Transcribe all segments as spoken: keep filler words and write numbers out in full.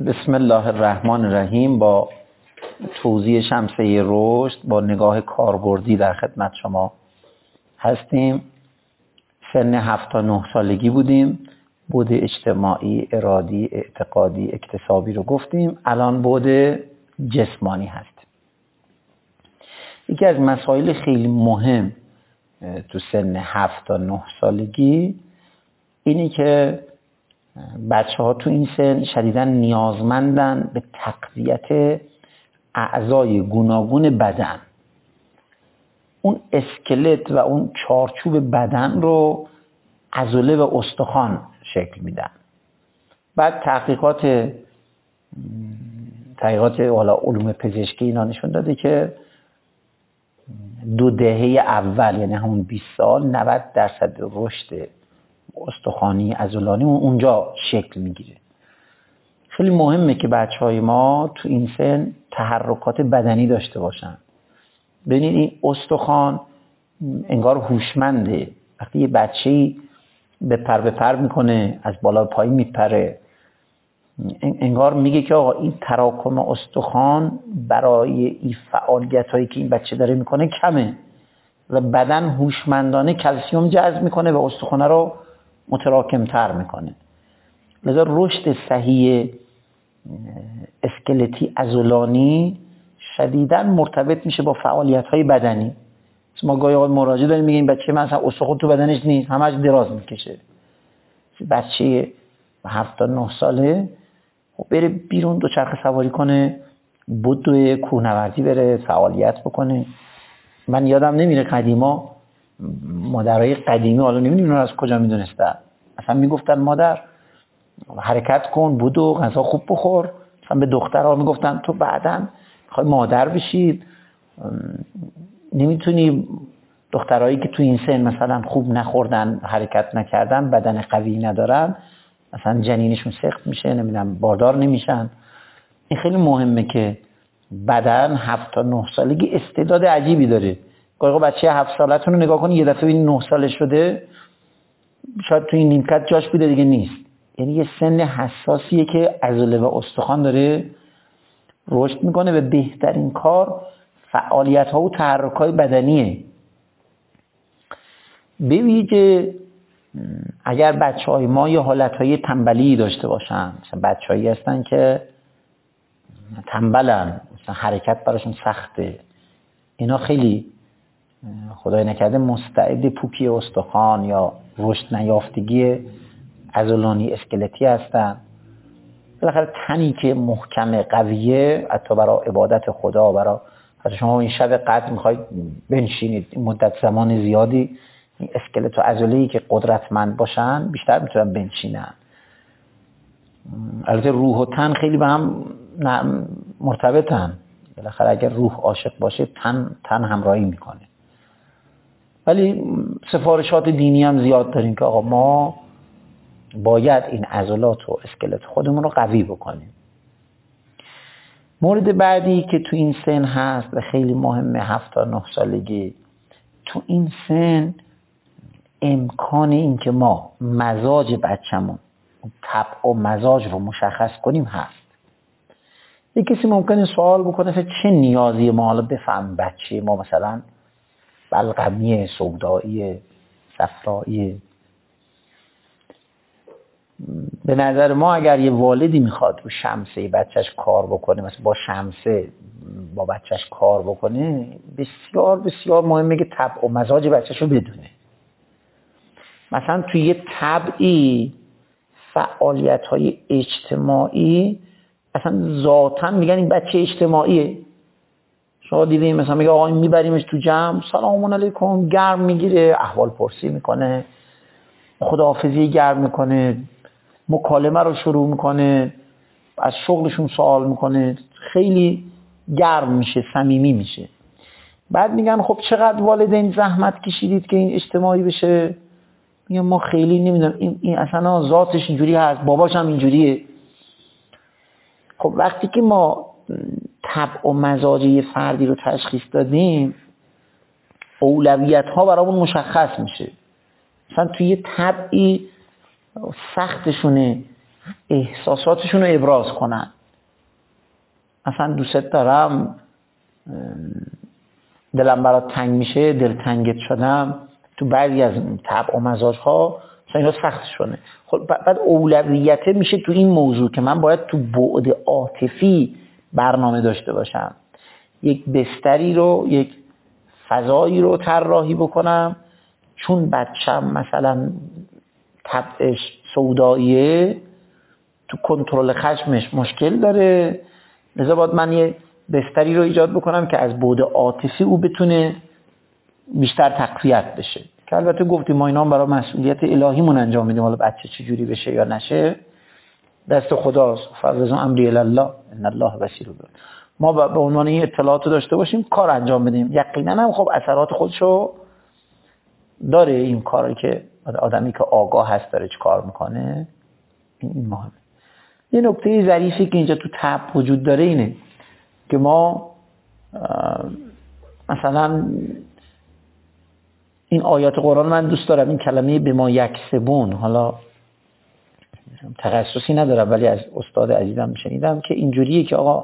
بسم الله الرحمن الرحیم. با توضیح شمسه رشد با نگاه کاربردی در خدمت شما هستیم. سن هفت تا نه سالگی بودیم، بود اجتماعی، ارادی، اعتقادی، اکتسابی رو گفتیم. الان بود جسمانی هست. یکی از مسائل خیلی مهم تو سن هفت تا نه سالگی اینی که بچه ها تو این سن شدیداً نیازمندن به تقویت اعضای گوناگون بدن. اون اسکلت و اون چارچوب بدن رو عضله و استخوان شکل میدن. بعد تحقیقات تحقیقات حالا علوم پزشکی اینا نشون داده که دو دهه اول، یعنی همون بیست سال، نود درصد رشد استخوانی عضلانی اونجا شکل میگیره. خیلی مهمه که بچهای ما تو این سن تحرکات بدنی داشته باشن. ببینید این استخوان انگار هوشمنده. وقتی یه بچه‌ای به پر به پر میکنه، از بالا به پایین میپره، انگار میگه که آقا این تراکم استخوان برای این فعالیتایی که این بچه داره میکنه کمه و بدن هوشمندانه کلسیم جذب میکنه و استخوان رو متراکمتر میکنه. لذا رشد صحیح اسکلتی عضلانی شدیداً مرتبط میشه با فعالیت‌های بدنی. ما گاهی اوقات مراجعه داریم میگیم بچه مثلا استخوان تو بدنش نیست، همش دراز میکشه. بچه هفت تا نه ساله خب بره بیرون دوچرخه سواری کنه، بدوی کوهنوردی بره، فعالیت بکنه. من یادم نمیره قدیما مادرای قدیمی، حالا نمیدونم از کجا میدونستن، اصلا میگفتن مادر حرکت کن، بدو، غذا خوب بخور. مثلا به دخترها میگفتن تو بعداً میخوای مادر بشید، نمیتونی. دخترایی که تو این سن مثلا خوب نخوردن، حرکت نکردن، بدن قوی ندارن، مثلا جنینشون سخت میشه، نمیدونم باردار نمیشن. این خیلی مهمه که بدن هفت تا نه سالگی استعداد عجیبی داره. گاهی بچه هفت سالتون رو نگاه کنی، یه دفعه ببینید نه ساله شده، شاید تو این نیمکت جاش بوده دیگه نیست. یعنی یه سن حساسیه که عضله و استخوان داره رشد میکنه و بهترین کار فعالیت ها و تحرک های بدنیه. به ویژه اگر بچه های ما یه حالت های تنبلی داشته باشن، مثلا بچه هایی هستن که تنبلن، مثلا حرکت براشون سخته، اینا خیلی خدای نکرده مستعد پوکی استخوان یا رشد نیافتگی عضلانی اسکلتی هستن. بالاخره تنی که محکم قویه، حتی برای عبادت خدا، برای حتی شما این شب قدر میخواید بنشینید این مدت زمان زیادی، این اسکلت و عضله‌ای که قدرتمند باشن بیشتر میتونن بنشینن. البته روح و تن خیلی به هم مرتبطن. بالاخره اگر روح عاشق باشه تن تن همراهی میکنه. ولی سفارشات دینی هم زیاد داریم که آقا ما باید این عضلات و اسکلت خودمون رو قوی بکنیم. مورد بعدی که تو این سن هست و خیلی مهمه، هفت تا نه سالگی، تو این سن امکان این که ما مزاج بچه‌مون، طبع و مزاج رو مشخص کنیم هست. یک کسی ممکنه سوال بکنه چه نیازی ما حالا بفهم بچه ما مثلا بلغمیه، سوداییه، صفراییه. به نظر ما اگر یه والدی میخواد رو شمسه بچهش کار بکنه، مثلا با شمسه با بچهش کار بکنه، بسیار بسیار مهمه که طبع و مزاج بچهش رو بدونه. مثلا توی یه طبعی فعالیت‌های اجتماعی اصلا ذاتاً میگن این بچه اجتماعیه. شما دیدین مثلا میگه آقا میبریمش تو جمع، سلام علیکم، گرم میگیره، احوال پرسی میکنه، خداحافظی گرم میکنه، مکالمه رو شروع میکنه، از شغلشون سوال میکنه، خیلی گرم میشه، صمیمی میشه. بعد میگن خب چقدر والدین زحمت کشیدید که این اجتماعی بشه؟ میگن ما خیلی نمیدونم، این, این اصلا ذاتش اینجوری هست، باباش هم اینجوریه. خب وقتی که ما طبع و مزاج یه فردی رو تشخیص دادیم، اولویت ها برامون مشخص میشه. مثلا توی یه طبعی سختشونه احساساتشون رو ابراز کنن. مثلا دوست دارم، دلم برات تنگ میشه، دلتنگت شدم، تو بعضی از طبع و مزاج ها مثلا اینا سخت شونه. خب بعد اولویت میشه تو این موضوع که من باید تو بعد عاطفی برنامه داشته باشم، یک بستری رو، یک فضایی رو طراحی بکنم، چون بچم مثلا طبعش سوداییه، تو کنترل خشمش مشکل داره، لذا باید من یه بستری رو ایجاد بکنم که از بعد عاطفی او بتونه بیشتر تقویت بشه. که البته گفتیم ما اینا هم برای مسئولیت الهیمون انجام میدیم، حالا بچه چجوری بشه یا نشه دست خداست. فوض امری الی الله ان الله بصیر بما. ما به عنوان این اطلاعات داشته باشیم، کار انجام بدیم. یقینا هم خب اثرات خودشو داره این کاری که آدمی که آگاه هست داره چه کار میکنه. این مهمه. یه نکته ظریفی که اینجا تو طبع وجود داره اینه که ما مثلا این آیات قرآن، من دوست دارم این کلمه به ما یکسبون، حالا تخصصی ندارم ولی از استاد عزیزم شنیدم که اینجوریه که آقا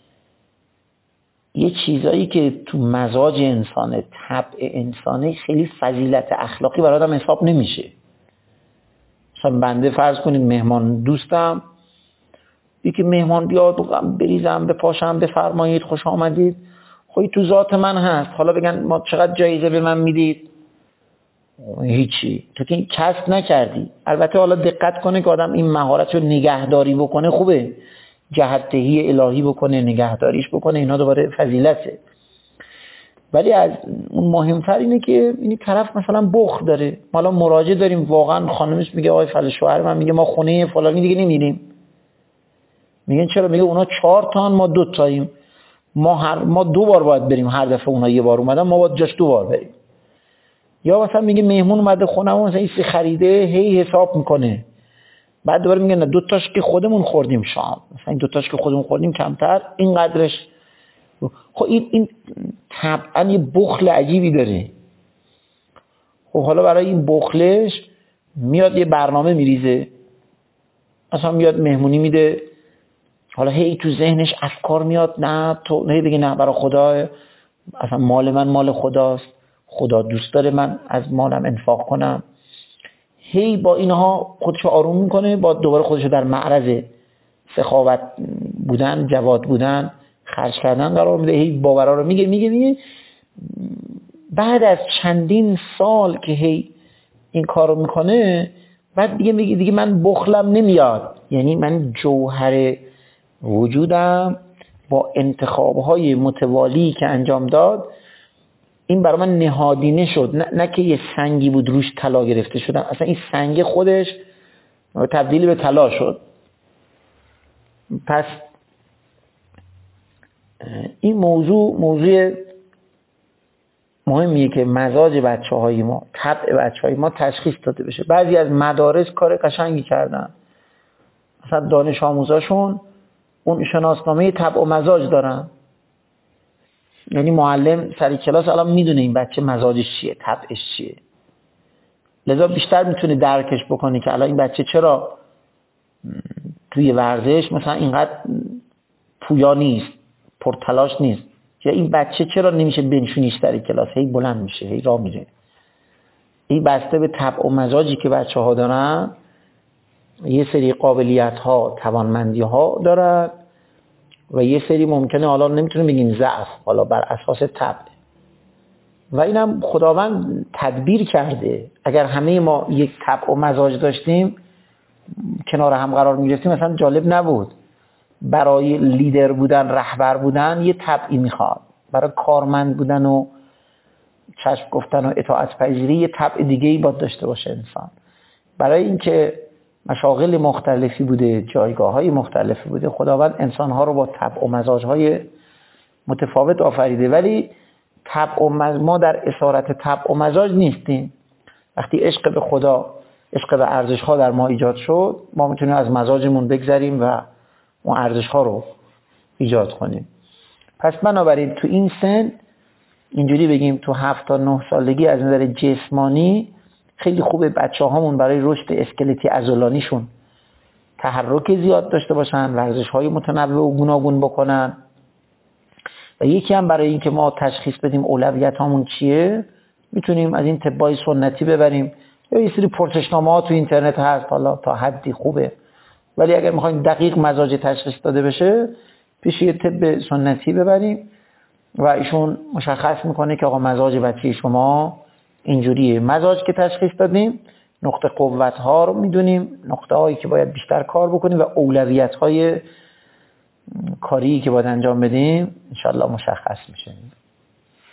یه چیزایی که تو مزاج انسانه، طبع انسانه، خیلی فضیلت اخلاقی برای آدم حساب نمیشه. مثلا بنده فرض کنید مهمان دوستم، یکی مهمان بیاد بریزم بپاشم بفرمایید خوش آمدید، خب تو ذات من هست. حالا بگن ما چقدر جایزه به من میدید؟ هیچی، تو که این کسب نکردی. البته حالا دقت کنه که آدم این مهارت رو نگهداری بکنه، خوبه، جهت‌دهی الهی بکنه، نگهداریش بکنه، اینا دوباره فضیلته. ولی از اون مهمتر اینه که این طرف مثلا بخل داره. حالا مراجعه داریم، واقعا خانمش میگه آقای فلان شوهر من میگه ما خونه فلانی دیگه نمیریم. میگن چرا؟ میگه اونا چهار تا ما دو تاییم، ما هر ما دو بار باید بریم، هر دفعه اونا یه بار اومدن ما باید جاش دو بار بریم. یا مثلا میگه مهمون اومده خونمون مثلا این خریده، هی حساب میکنه، بعد دوباره میگه نه دو تاش که خودمون خوردیم شام، مثلا این دو تاش که خودمون خوردیم کمتر، این قدرش. خب این این طبعا یه بخل عجیبی داره. خب حالا برای این بخلش میاد یه برنامه میریزه، مثلا میاد مهمونی میده، حالا هی تو ذهنش افکار میاد، نه تو نه بگی نه برای خدا، اصلا مال من مال خداست، خدا دوست داره من از مالم انفاق کنم. هی با اینها خودشو آروم میکنه، با دوباره خودشو در معرض سخاوت بودن، جواد بودن، خرج کردن قرار میده. هی باورا رو میگه میگه میگه بعد از چندین سال که هی این کارو میکنه، بعد دیگه میگه دیگه من بخلم نمیاد، یعنی من جوهر وجودم با انتخابهای متوالی که انجام داد این برای من نهادینه شد، نه, نه که یه سنگی بود روش طلا گرفته شدم، اصلا این سنگ خودش تبدیل به طلا شد. پس این موضوع موضوع مهمیه که مزاج بچه های ما، طبع بچه های ما تشخیص داده بشه. بعضی از مدارس کار قشنگی کردن، مثلا دانش آموزاشون اون شناسنامه طبع و مزاج دارن، یعنی معلم سر کلاس الان میدونه این بچه مزاجش چیه، طبعش چیه، لذا بیشتر میتونه درکش بکنه که الان این بچه چرا توی ورزش مثلا اینقدر پویا نیست، پرتلاش نیست، یا این بچه چرا نمیشه بنشونیش در کلاس، هی بلند میشه، هی راه میره. این بسته به طبع و مزاجی که بچه ها دارن، یه سری قابلیت ها، توانمندی ها دارن و یه سری ممکنه حالا نمیتونیم بگیم ضعف، حالا بر اساس طبع. و اینم خداوند تدبیر کرده. اگر همه ما یک طبع و مزاج داشتیم کنار هم قرار میگرفتیم مثلا جالب نبود. برای لیدر بودن، رهبر بودن یه طبعی میخواد، برای کارمند بودن و چشم گفتن و اطاعت پذیری یه طبع دیگه‌ای باید داشته باشه انسان. برای اینکه مشاغل مختلفی بوده، جایگاه‌های مختلفی بوده، خداوند انسان‌ها رو با طبع و مزاج‌های متفاوت آفریده. ولی طبع و مز... ما در اسارت طبع و مزاج نیستیم. وقتی عشق به خدا، عشق به ارزش‌ها در ما ایجاد شد، ما میتونیم از مزاجمون بگذریم و اون ارزش‌ها رو ایجاد کنیم. پس بنابراین تو این سن اینجوری بگیم تو هفت تا نه سالگی از نظر جسمانی خیلی خوبه بچه هامون برای رشد اسکلتی عضلانیشون تحرک زیاد داشته باشن، ورزش های متنوع و گوناگون بکنن. و یکی هم برای اینکه ما تشخیص بدیم اولویت هامون چیه، میتونیم از این طبای سنتی ببریم، یا یه سری پرسشنامه ها تو اینترنت هست، حالا تا حدی خوبه، ولی اگر میخوایم دقیق مزاج تشخیص داده بشه پیش یه طب سنتی ببریم و ایشون مشخص میکنه که آقا مزاج بچه شما اینجوریه. مزاج که تشخیص دادیم، نقطه قوت ها رو میدونیم، نقطه هایی که باید بیشتر کار بکنیم و اولویت های کاری که باید انجام بدیم انشالله مشخص میشه.